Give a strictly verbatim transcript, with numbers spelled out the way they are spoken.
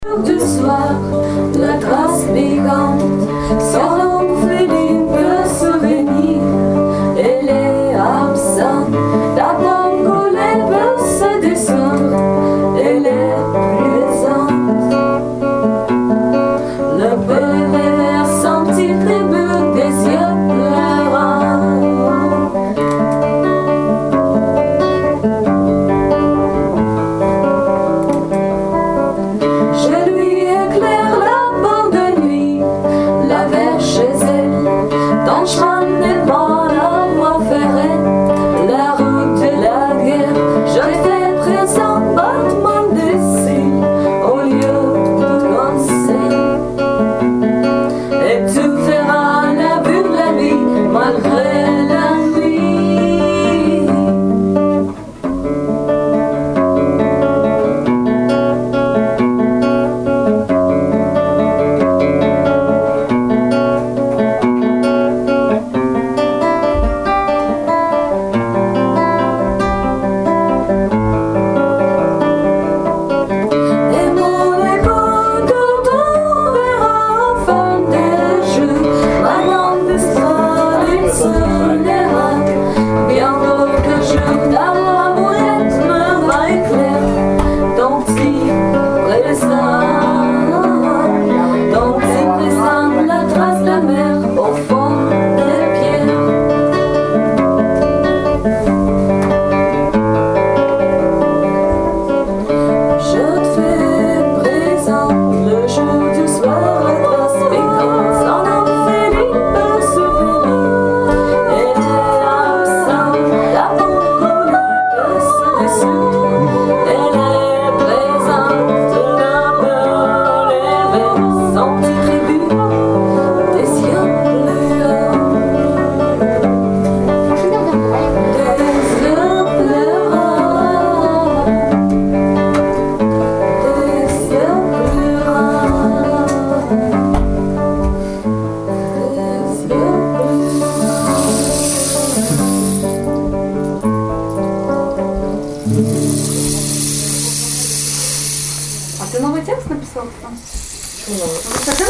Du soir, la trace piquante sur l'ombre féline peut souvenir. Elle est absente, la pomme collée peut se descendre. Elle est présente, le pervers sentit tribut des yeux pleurants. Dans le chemin n'est pas la voie ferrée, la route de la guerre. Je fais présent battement des cils au lieu de conseil. Et tu verras la vue de la vie malgré la nuit. А ты новый текст написал? Ну,